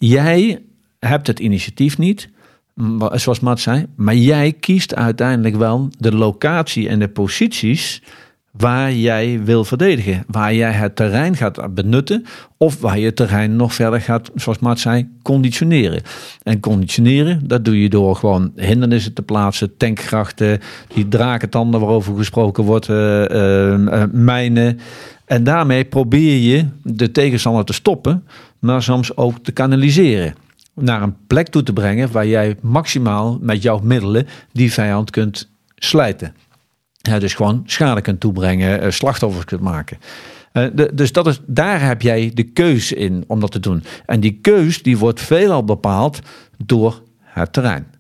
Speaker 9: Jij hebt het initiatief niet, zoals Mart zei, maar jij kiest uiteindelijk wel de locatie en de posities waar jij wil verdedigen. Waar jij het terrein gaat benutten of waar je het terrein nog verder gaat, zoals Mart zei, conditioneren. En conditioneren, dat doe je door gewoon hindernissen te plaatsen, tankgrachten, die drakentanden waarover gesproken wordt, uh, uh, uh, mijnen. En daarmee probeer je de tegenstander te stoppen, maar soms ook te kanaliseren. Naar een plek toe te brengen waar jij maximaal met jouw middelen die vijand kunt slijten. Ja, dus gewoon schade kunt toebrengen, slachtoffers kunt maken. Uh, de, dus dat is, daar heb jij de keus in om dat te doen. En die keus die wordt veelal bepaald door het terrein.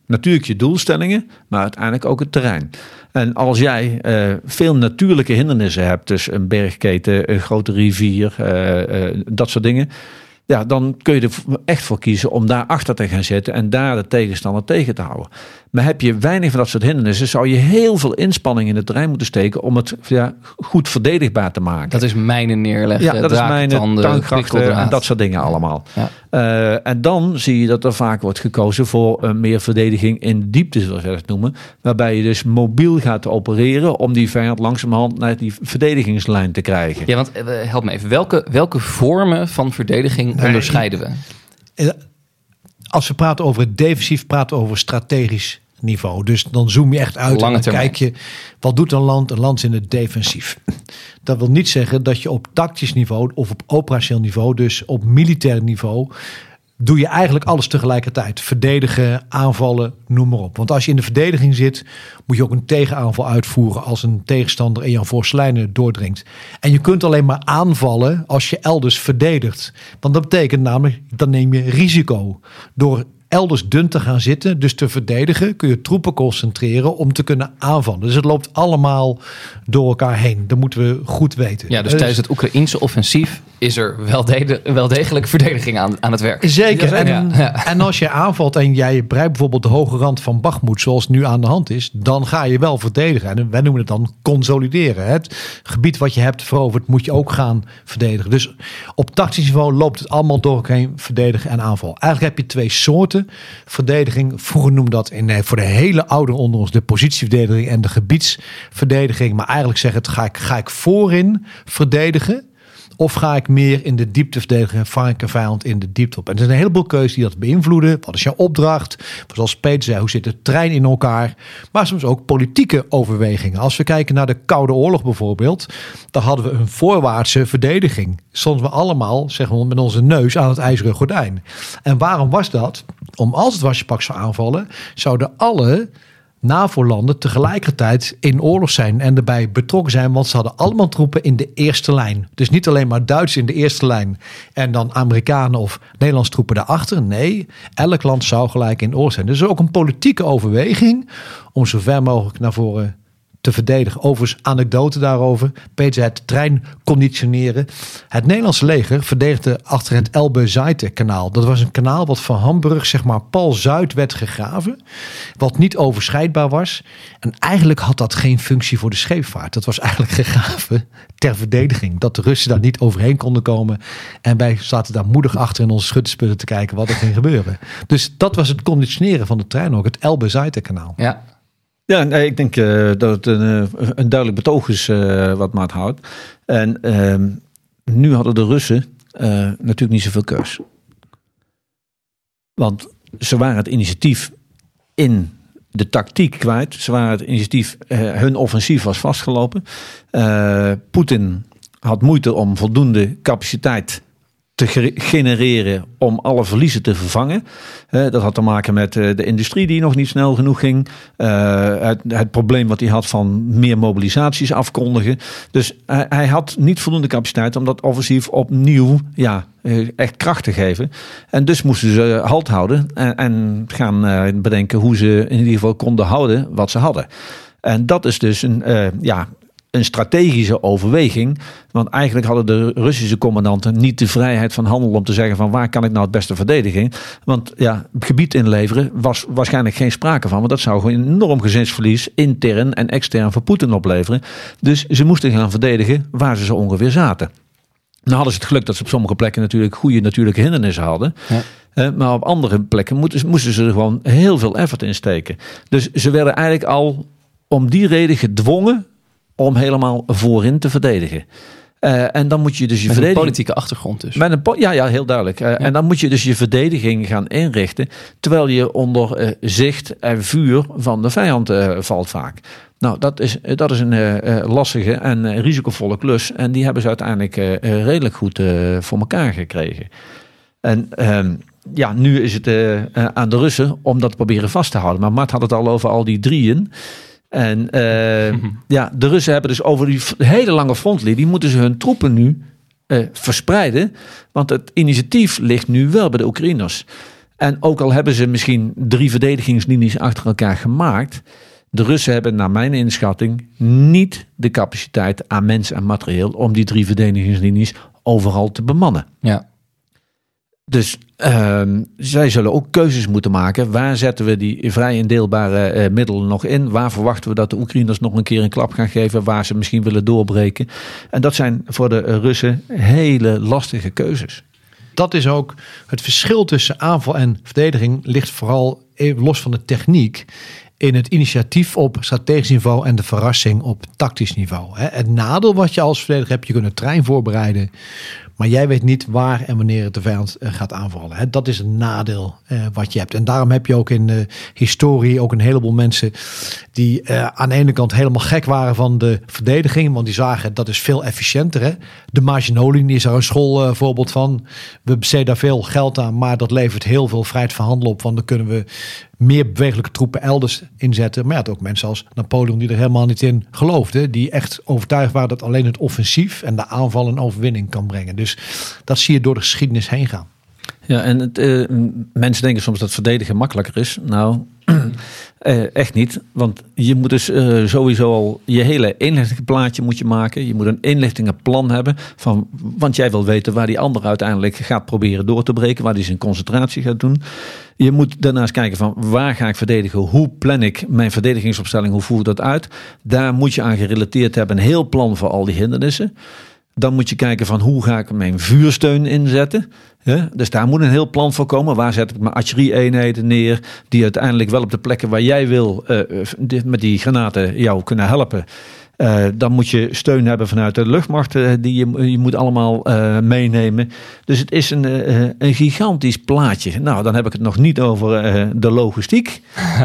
Speaker 9: natuurlijk je doelstellingen, maar uiteindelijk ook het terrein. En als jij uh, veel natuurlijke hindernissen hebt, dus een bergketen, een grote rivier, uh, uh, dat soort dingen, ja, dan kun je er echt voor kiezen om daar achter te gaan zitten en daar de tegenstander tegen te houden. Maar heb je weinig van dat soort hindernissen, zou je heel veel inspanning in het terrein moeten steken om het ja, goed verdedigbaar te maken.
Speaker 8: Dat is mijnen neerleggen,
Speaker 9: ja, dat is mijnen, tanggrachten en dat soort dingen allemaal.
Speaker 8: Ja.
Speaker 9: Uh, en dan zie je dat er vaak wordt gekozen voor uh, meer verdediging in diepte, zoals we dat noemen. Waarbij je dus mobiel gaat opereren om die vijand langzamerhand naar die verdedigingslijn te krijgen.
Speaker 8: Ja, want uh, help me even. Welke, welke vormen van verdediging nee, onderscheiden we?
Speaker 4: Als we praten over het defensief, praten we over strategisch niveau. Dus dan zoom je echt uit
Speaker 8: Lange
Speaker 4: en dan
Speaker 8: termijn.
Speaker 4: kijk je, wat doet een land? Een land is in het defensief. Dat wil niet zeggen dat je op tactisch niveau of op operationeel niveau, dus op militair niveau, doe je eigenlijk alles tegelijkertijd. Verdedigen, aanvallen, noem maar op. Want als je in de verdediging zit, moet je ook een tegenaanval uitvoeren als een tegenstander in jouw voorste lijnen doordringt. En je kunt alleen maar aanvallen als je elders verdedigt. Want dat betekent namelijk, dan neem je risico. Door elders dun te gaan zitten, dus te verdedigen, kun je troepen concentreren om te kunnen aanvallen. Dus het loopt allemaal door elkaar heen. Dat moeten we goed weten.
Speaker 8: Ja, dus tijdens het Oekraïense offensief is er wel, de, wel degelijk verdediging aan, aan het werk.
Speaker 4: Zeker. En,
Speaker 8: ja, ja.
Speaker 4: en als je aanvalt en jij bereikt bijvoorbeeld de hoge rand van Bakhmut, zoals nu aan de hand is, dan ga je wel verdedigen. En wij noemen het dan consolideren. Het gebied wat je hebt veroverd, moet je ook gaan verdedigen. Dus op tactisch niveau loopt het allemaal door elkaar heen, verdedigen en aanval. Eigenlijk heb je twee soorten verdediging. Vroeger noemde dat in, nee, voor de hele ouderen onder ons de positieverdediging en de gebiedsverdediging. Maar eigenlijk zeggen het, ga ik, ga ik voorin verdedigen? Of ga ik meer in de diepte verdedigen, vang ik een vijand in de diepte op? En er zijn een heleboel keuzes die dat beïnvloeden. Wat is jouw opdracht? Zoals Peter zei, hoe zit de trein in elkaar? Maar soms ook politieke overwegingen. Als we kijken naar de Koude Oorlog bijvoorbeeld, dan hadden we een voorwaartse verdediging. Stonden we allemaal, zeggen we, met onze neus aan het ijzeren gordijn. En waarom was dat? Om als het wasjepak zou aanvallen, zouden alle NAVO-landen tegelijkertijd in oorlog zijn en erbij betrokken zijn, want ze hadden allemaal troepen in de eerste lijn. Dus niet alleen maar Duitsers in de eerste lijn en dan Amerikanen of Nederlandse troepen daarachter. Nee, elk land zou gelijk in oorlog zijn. Dus er is ook een politieke overweging om zo ver mogelijk naar voren te verdedigen. Overigens, anekdote daarover. Peter zei het trein conditioneren. Het Nederlandse leger verdedigde achter het Elbe-Seite-kanaal. Dat was een kanaal wat van Hamburg, zeg maar, pal zuid werd gegraven. Wat niet overschrijdbaar was. En eigenlijk had dat geen functie voor de scheepvaart. Dat was eigenlijk gegraven ter verdediging. Dat de Russen daar niet overheen konden komen. En wij zaten daar moedig achter in onze schuttersputten te kijken wat er ging gebeuren. Dus dat was het conditioneren van de trein ook. Het Elbe-Seite-kanaal.
Speaker 8: Ja.
Speaker 9: Ja, nee, ik denk uh, dat het een, een duidelijk betoog is uh, wat Maat houdt. En uh, nu hadden de Russen uh, natuurlijk niet zoveel keus. Want ze waren het initiatief in de tactiek kwijt. Ze waren het initiatief, uh, hun offensief was vastgelopen. Uh, Poetin had moeite om voldoende capaciteit te genereren om alle verliezen te vervangen. Uh, dat had te maken met uh, de industrie die nog niet snel genoeg ging. Uh, het, het probleem wat hij had van meer mobilisaties afkondigen. Dus uh, hij had niet voldoende capaciteit om dat offensief opnieuw ja, uh, echt kracht te geven. En dus moesten ze halt houden en, en gaan uh, bedenken hoe ze in ieder geval konden houden wat ze hadden. En dat is dus een uh, ja. een strategische overweging. Want eigenlijk hadden de Russische commandanten niet de vrijheid van handel om te zeggen van waar kan ik nou het beste verdedigen. Want ja, gebied inleveren was waarschijnlijk geen sprake van. Want dat zou gewoon een enorm gezinsverlies intern en extern voor Poetin opleveren. Dus ze moesten gaan verdedigen waar ze zo ongeveer zaten. Nou hadden ze het geluk dat ze op sommige plekken natuurlijk goede natuurlijke hindernissen hadden. Ja. Uh, maar op andere plekken moesten, moesten ze er gewoon heel veel effort in steken. Dus ze werden eigenlijk al om die reden gedwongen om helemaal voorin te verdedigen. Uh, en dan moet je dus je
Speaker 8: met
Speaker 9: verdediging...
Speaker 8: een politieke achtergrond dus.
Speaker 9: Met een po- ja, ja, heel duidelijk. Uh, ja. En dan moet je dus je verdediging gaan inrichten, terwijl je onder uh, zicht en vuur van de vijand uh, valt vaak. Nou, dat is, dat is een uh, lastige en uh, risicovolle klus. En die hebben ze uiteindelijk uh, redelijk goed uh, voor elkaar gekregen. En uh, ja, nu is het uh, uh, aan de Russen om dat te proberen vast te houden. Maar Mart had het al over al die drieën. En uh, mm-hmm. ja, de Russen hebben dus over die hele lange frontlinie, moeten ze hun troepen nu uh, verspreiden. Want het initiatief ligt nu wel bij de Oekraïners. En ook al hebben ze misschien drie verdedigingslinies achter elkaar gemaakt, de Russen hebben naar mijn inschatting niet de capaciteit aan mens en materieel om die drie verdedigingslinies overal te bemannen.
Speaker 8: Ja.
Speaker 9: Dus uh, zij zullen ook keuzes moeten maken. Waar zetten we die vrij indeelbare uh, middelen nog in? Waar verwachten we dat de Oekraïners nog een keer een klap gaan geven? Waar ze misschien willen doorbreken? En dat zijn voor de uh, Russen hele lastige keuzes.
Speaker 4: Dat is ook het verschil tussen aanval en verdediging ligt vooral even los van de techniek in het initiatief op strategisch niveau en de verrassing op tactisch niveau. Het nadeel wat je als verdediger hebt, je kunt een trein voorbereiden, maar jij weet niet waar en wanneer het de vijand gaat aanvallen. Dat is een nadeel wat je hebt. En daarom heb je ook in de historie ook een heleboel mensen die aan de ene kant helemaal gek waren van de verdediging, want die zagen dat is veel efficiënter. Hè? De Maginot-linie is daar een schoolvoorbeeld van. We besteden daar veel geld aan, maar dat levert heel veel vrijheid van handel op, want dan kunnen we meer bewegelijke troepen elders inzetten. Maar je had ook mensen als Napoleon die er helemaal niet in geloofden. Die echt overtuigd waren dat alleen het offensief en de aanval een overwinning kan brengen. Dus dat zie je door de geschiedenis heen gaan.
Speaker 9: Ja, en het, uh, mensen denken soms dat verdedigen makkelijker is. Nou, uh, echt niet. Want je moet dus uh, sowieso al je hele inlichtingenplaatje moet je maken. Je moet een inlichtingenplan hebben. Van, want jij wil weten waar die ander uiteindelijk gaat proberen door te breken. Waar die zijn concentratie gaat doen. Je moet daarnaast kijken van waar ga ik verdedigen? Hoe plan ik mijn verdedigingsopstelling? Hoe voer ik dat uit? Daar moet je aan gerelateerd hebben. Een heel plan voor al die hindernissen. Dan moet je kijken van hoe ga ik mijn vuursteun inzetten. Ja, dus daar moet een heel plan voor komen. Waar zet ik mijn artillerie-eenheden neer die uiteindelijk wel op de plekken waar jij wil uh, met die granaten jou kunnen helpen. Uh, dan moet je steun hebben vanuit de luchtmacht uh, die je, je moet allemaal uh, meenemen. Dus het is een, uh, een gigantisch plaatje. Nou, dan heb ik het nog niet over uh, de logistiek.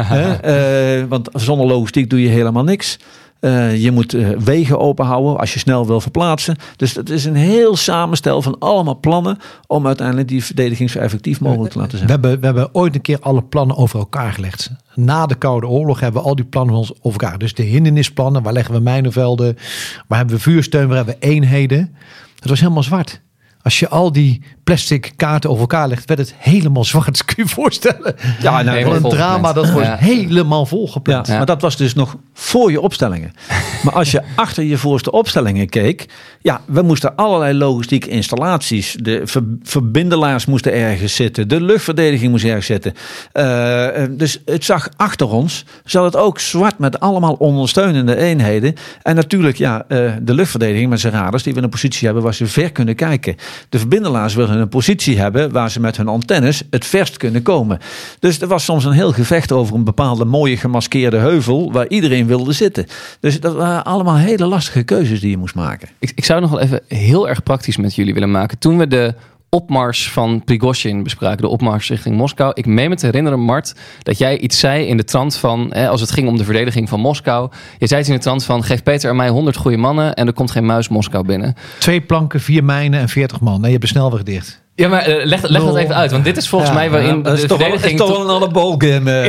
Speaker 9: uh, uh, want zonder logistiek doe je helemaal niks. Uh, je moet uh, wegen openhouden als je snel wil verplaatsen. Dus het is een heel samenstel van allemaal plannen om uiteindelijk die verdediging zo effectief mogelijk te laten zijn.
Speaker 4: We hebben, we hebben ooit een keer alle plannen over elkaar gelegd. Na de Koude Oorlog hebben we al die plannen over elkaar. Dus de hindernisplannen, waar leggen we mijnenvelden, waar hebben we vuursteun, waar hebben we eenheden. Het was helemaal zwart. Als je al die plastic kaarten over elkaar legt, werd het helemaal zwart. Kun je je voorstellen?
Speaker 9: Ja, nou,
Speaker 4: wat een drama, dat wordt ja. helemaal volgepland.
Speaker 9: Ja, maar dat was dus nog voor je opstellingen. Maar als je achter je voorste opstellingen keek, ja, we moesten allerlei logistieke installaties, de ver, verbindelaars moesten ergens zitten, de luchtverdediging moest ergens zitten. Uh, dus het zag achter ons, zat het ook zwart met allemaal ondersteunende eenheden. En natuurlijk, ja, uh, de luchtverdediging met zijn radars, die we in een positie hebben waar ze ver kunnen kijken. De verbindelaars willen een positie hebben waar ze met hun antennes het verst kunnen komen. Dus er was soms een heel gevecht over een bepaalde mooie gemaskeerde heuvel waar iedereen wilde zitten. Dus dat waren allemaal hele lastige keuzes die je moest maken.
Speaker 8: Ik, ik zou nog wel even heel erg praktisch met jullie willen maken. Toen we de opmars van Prigozhin bespraken, de opmars richting Moskou. Ik meen me te herinneren, Mart, dat jij iets zei in de trant van, hè, als het ging om de verdediging van Moskou. Je zei iets in de trant van, geef Peter en mij honderd goede mannen en er komt geen muis Moskou binnen.
Speaker 4: Twee planken, vier mijnen en veertig man. Nee, je hebt de snelweg dicht.
Speaker 8: Ja, maar uh, leg, leg dat even uit, want dit is volgens ja, mij waarin ja, de
Speaker 9: is
Speaker 8: verdediging...
Speaker 9: Dat is toch wel een anabol game.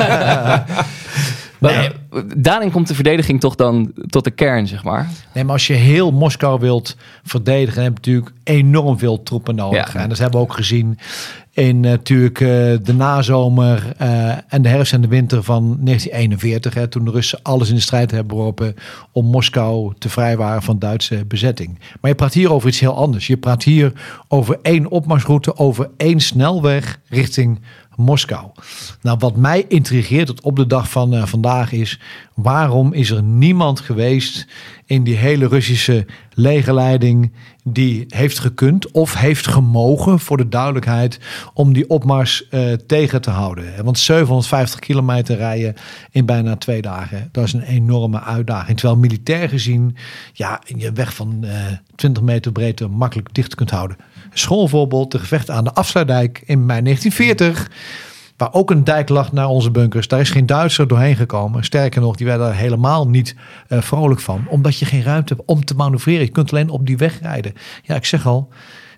Speaker 8: Nee. Daarin komt de verdediging toch dan tot de kern, zeg maar.
Speaker 4: Nee, maar als je heel Moskou wilt verdedigen, dan heb je natuurlijk enorm veel troepen nodig. Ja. En dat hebben we ook gezien in natuurlijk uh, de nazomer uh, en de herfst en de winter van negentien eenenveertig. Hè, toen de Russen alles in de strijd hebben geworpen om Moskou te vrijwaren van Duitse bezetting. Maar je praat hier over iets heel anders. Je praat hier over één opmarsroute, over één snelweg richting Moskou. Nou, wat mij intrigeert tot op de dag van uh, vandaag is, waarom is er niemand geweest in die hele Russische legerleiding die heeft gekund of heeft gemogen, voor de duidelijkheid, om die opmars uh, tegen te houden. Want zevenhonderdvijftig kilometer rijden in bijna twee dagen, dat is een enorme uitdaging. Terwijl militair gezien, ja, je weg van uh, twintig meter breedte makkelijk dicht kunt houden. Schoolvoorbeeld, de gevechten aan de Afsluitdijk in mei negentien veertig... waar ook een dijk lag naar onze bunkers. Daar is geen Duitser doorheen gekomen. Sterker nog, die werden daar helemaal niet uh, vrolijk van. Omdat je geen ruimte hebt om te manoeuvreren. Je kunt alleen op die weg rijden. Ja, ik zeg al,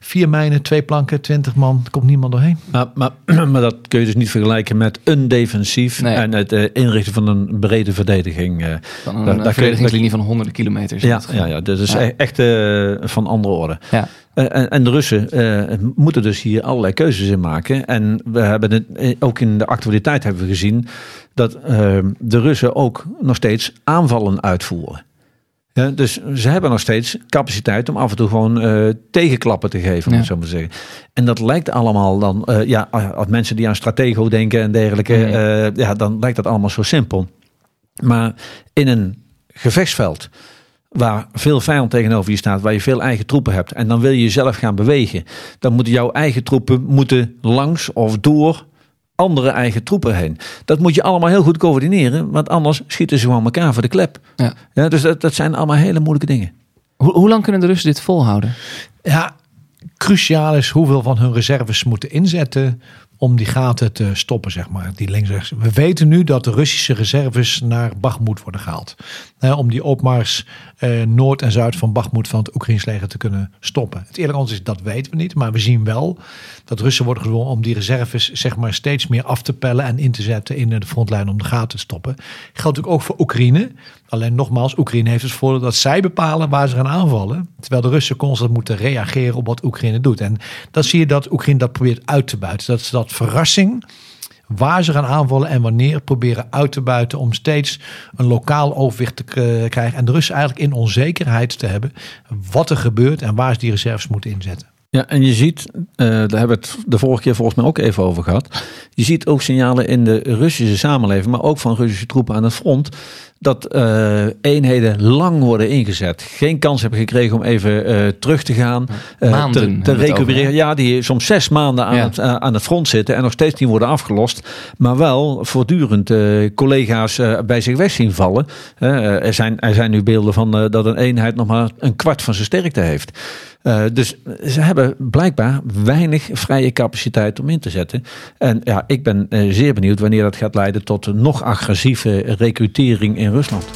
Speaker 4: Vier mijnen, twee planken, twintig man. Er komt niemand doorheen.
Speaker 9: Maar, maar, maar dat kun je dus niet vergelijken met een defensief
Speaker 8: Nee.
Speaker 9: en het uh, inrichten van een brede verdediging. Uh,
Speaker 8: Van een
Speaker 9: daar-
Speaker 8: uh,
Speaker 9: daar-
Speaker 8: verdedigingslinie van honderden kilometers.
Speaker 9: Ja, ja, ja, dat is
Speaker 8: Ja.
Speaker 9: e- echt uh, van andere orde.
Speaker 8: Ja.
Speaker 9: Uh, en, en de Russen uh, moeten dus hier allerlei keuzes in maken. En we hebben het uh, ook in de actualiteit hebben we gezien dat uh, de Russen ook nog steeds aanvallen uitvoeren. Ja, dus ze hebben nog steeds capaciteit om af en toe gewoon uh, tegenklappen te geven, om
Speaker 8: Ja.
Speaker 9: het zo maar te zeggen. En dat lijkt allemaal dan, uh, ja, als mensen die aan stratego denken en dergelijke,
Speaker 8: Ja.
Speaker 9: uh, ja, dan lijkt dat allemaal zo simpel. Maar in een gevechtsveld waar veel vijand tegenover je staat, waar je veel eigen troepen hebt, en dan wil je jezelf gaan bewegen, dan moeten jouw eigen troepen moeten langs of door andere eigen troepen heen. Dat moet je allemaal heel goed coördineren, want anders schieten ze gewoon elkaar voor de klep.
Speaker 8: Ja.
Speaker 9: Ja, dus dat, dat zijn allemaal hele moeilijke dingen.
Speaker 8: Hoe, hoe lang kunnen de Russen dit volhouden?
Speaker 4: Ja, cruciaal is hoeveel van hun reserves ze moeten inzetten om die gaten te stoppen, zeg maar. Die links-rechts. We weten nu dat de Russische reserves naar Bakhmut worden gehaald. Eh, om die opmars eh, noord en zuid van Bakhmut van het Oekraïns leger te kunnen stoppen. Het eerlijke antwoord is, dat weten we niet. Maar we zien wel dat Russen worden gedwongen om die reserves zeg maar steeds meer af te pellen en in te zetten in de frontlijn om de gaten te stoppen. Geldt natuurlijk ook voor Oekraïne. Alleen nogmaals, Oekraïne heeft het voordeel dat zij bepalen waar ze gaan aanvallen. Terwijl de Russen constant moeten reageren op wat Oekraïne doet. En dan zie je dat Oekraïne dat probeert uit te buiten. Dat ze dat verrassing, waar ze gaan aanvallen en wanneer, proberen uit te buiten om steeds een lokaal overwicht te k- krijgen. En de Russen eigenlijk in onzekerheid te hebben wat er gebeurt en waar ze die reserves moeten inzetten.
Speaker 9: Ja, en je ziet, uh, daar hebben we het de vorige keer volgens mij ook even over gehad. Je ziet ook signalen in de Russische samenleving, maar ook van Russische troepen aan het front, dat uh, eenheden lang worden ingezet. Geen kans hebben gekregen om even uh, terug te gaan. Uh,
Speaker 8: Maanden
Speaker 9: te, te
Speaker 8: hebben we het
Speaker 9: recupereren.
Speaker 8: over,
Speaker 9: Ja, die soms zes maanden aan,
Speaker 8: Ja.
Speaker 9: het, uh, aan het front zitten en nog steeds niet worden afgelost. Maar wel voortdurend uh, collega's uh, bij zich weg zien vallen. Uh, er, zijn, er zijn nu beelden van uh, dat een eenheid nog maar een kwart van zijn sterkte heeft. Uh, dus ze hebben blijkbaar weinig vrije capaciteit om in te zetten. En ja, ik ben uh, zeer benieuwd wanneer dat gaat leiden tot een nog agressieve recrutering in Rusland.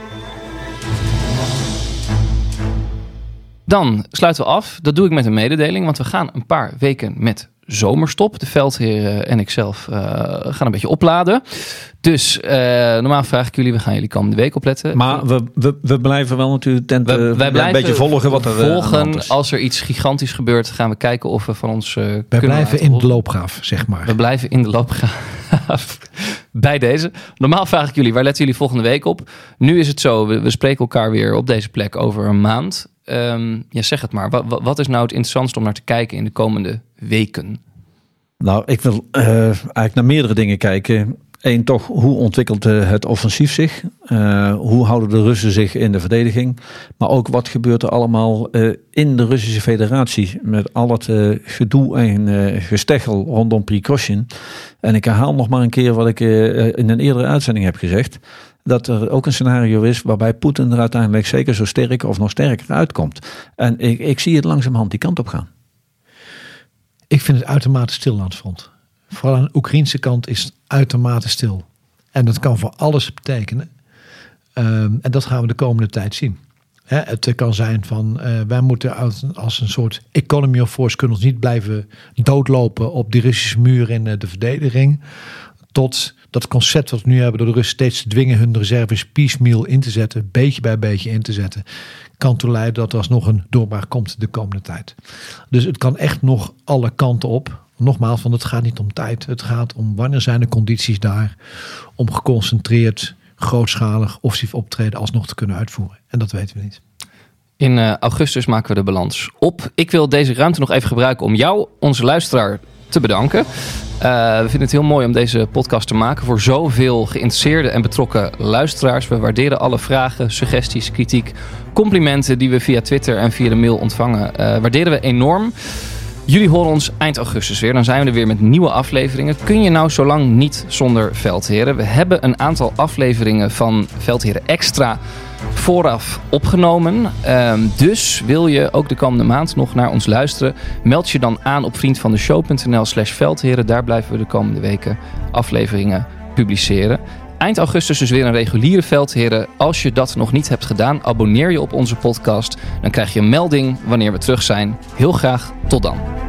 Speaker 8: Dan sluiten we af. Dat doe ik met een mededeling, want we gaan een paar weken met zomerstop. De veldheren en ikzelf uh, gaan een beetje opladen. Dus uh, normaal vraag ik jullie, we gaan jullie komende week opletten.
Speaker 9: Maar we, we, we blijven wel natuurlijk tent,
Speaker 8: We, wij blijven
Speaker 9: een beetje volgen wat er uh, aan de
Speaker 8: volgen.
Speaker 9: hand is.
Speaker 8: Als er iets gigantisch gebeurt, gaan we kijken of we van ons uh,
Speaker 4: Wij
Speaker 8: kunnen
Speaker 4: blijven
Speaker 8: laten
Speaker 4: in de
Speaker 8: horen.
Speaker 4: loopgraaf, zeg maar.
Speaker 8: We blijven in de loopgraaf. Bij deze. Normaal vraag ik jullie, waar letten jullie volgende week op? Nu is het zo, we, we spreken elkaar weer op deze plek over een maand. Um, ja, zeg het maar. Wat, wat is nou het interessantste om naar te kijken in de komende weken?
Speaker 9: Nou, ik wil uh, eigenlijk naar meerdere dingen kijken. Eén, toch, hoe ontwikkelt uh, het offensief zich? Uh, hoe houden de Russen zich in de verdediging? Maar ook, wat gebeurt er allemaal uh, in de Russische Federatie? Met al het uh, gedoe en uh, gesteggel rondom Prigozhin. En ik herhaal nog maar een keer wat ik uh, in een eerdere uitzending heb gezegd. Dat er ook een scenario is waarbij Poetin er uiteindelijk zeker zo sterk of nog sterker uitkomt. En ik, ik zie het langzamerhand die kant op gaan.
Speaker 4: Ik vind het uitermate stil aan het front. Vooral aan de Oekraïnse kant is het uitermate stil. En dat kan voor alles betekenen. Um, en dat gaan we de komende tijd zien. Hè, het kan zijn van, uh, wij moeten als, als een soort economy of force kunnen ons niet blijven doodlopen op die Russische muur in uh, de verdediging. Tot dat concept wat we nu hebben door de Russen steeds te dwingen hun reserves piecemeal in te zetten, beetje bij beetje in te zetten, kan toe leiden dat er alsnog een doorbraak komt de komende tijd. Dus het kan echt nog alle kanten op. Nogmaals, want het gaat niet om tijd. Het gaat om wanneer zijn de condities daar om geconcentreerd, grootschalig, offensief optreden alsnog te kunnen uitvoeren. En dat weten we niet.
Speaker 8: In uh, augustus maken we de balans op. Ik wil deze ruimte nog even gebruiken om jou, onze luisteraar, te bedanken. Uh, we vinden het heel mooi om deze podcast te maken voor zoveel geïnteresseerde en betrokken luisteraars. We waarderen alle vragen, suggesties, kritiek, complimenten die we via Twitter en via de mail ontvangen. Uh, waarderen we enorm. Jullie horen ons eind augustus weer. Dan zijn we er weer met nieuwe afleveringen. Kun je nou zo lang niet zonder Veldheren? We hebben een aantal afleveringen van Veldheren Extra vooraf opgenomen. Um, dus wil je ook de komende maand nog naar ons luisteren? Meld je dan aan op vriendvandeshow.nl slash Veldheren. Daar blijven we de komende weken afleveringen publiceren. Eind augustus dus weer een reguliere Veldheren. Als je dat nog niet hebt gedaan, abonneer je op onze podcast. Dan krijg je een melding wanneer we terug zijn. Heel graag tot dan.